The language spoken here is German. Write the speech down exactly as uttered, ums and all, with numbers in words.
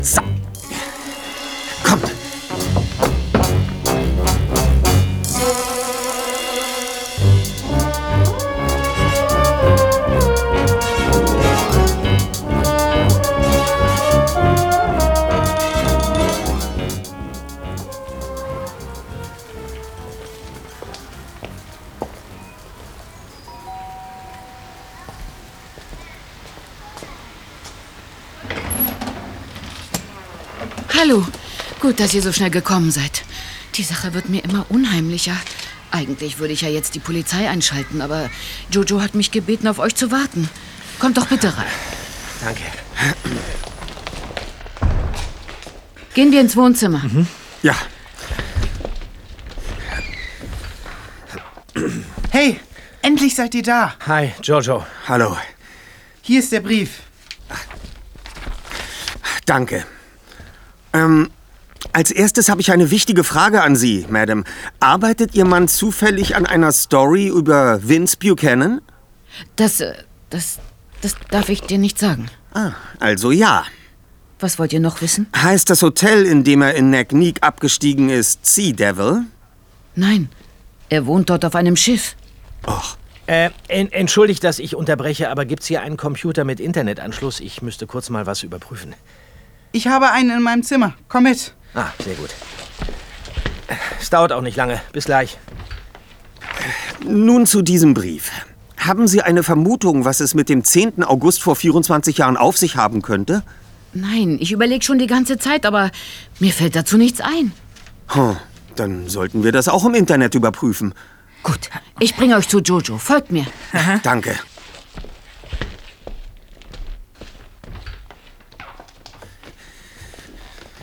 So. Kommt. Hallo. Gut, dass ihr so schnell gekommen seid. Die Sache wird mir immer unheimlicher. Eigentlich würde ich ja jetzt die Polizei einschalten, aber Jojo hat mich gebeten, auf euch zu warten. Kommt doch bitte rein. Danke. Gehen wir ins Wohnzimmer. Mhm. Ja. Hey, endlich seid ihr da. Hi, Jojo. Hallo. Hier ist der Brief. Danke. Ähm, als erstes habe ich eine wichtige Frage an Sie, Madam. Arbeitet Ihr Mann zufällig an einer Story über Vince Buchanan? Das, äh, das, das darf ich dir nicht sagen. Ah, also ja. Was wollt ihr noch wissen? Heißt das Hotel, in dem er in Neck abgestiegen ist, Sea Devil? Nein, er wohnt dort auf einem Schiff. Och. Äh, en entschuldigt, dass ich unterbreche, aber gibt's hier einen Computer mit Internetanschluss? Ich müsste kurz mal was überprüfen. Ich habe einen in meinem Zimmer. Komm mit. Ah, sehr gut. Es dauert auch nicht lange. Bis gleich. Nun zu diesem Brief. Haben Sie eine Vermutung, was es mit dem zehnten August vor vierundzwanzig Jahren auf sich haben könnte? Nein, ich überlege schon die ganze Zeit, aber mir fällt dazu nichts ein. Hm, dann sollten wir das auch im Internet überprüfen. Gut, ich bringe euch zu Jojo. Folgt mir. Danke.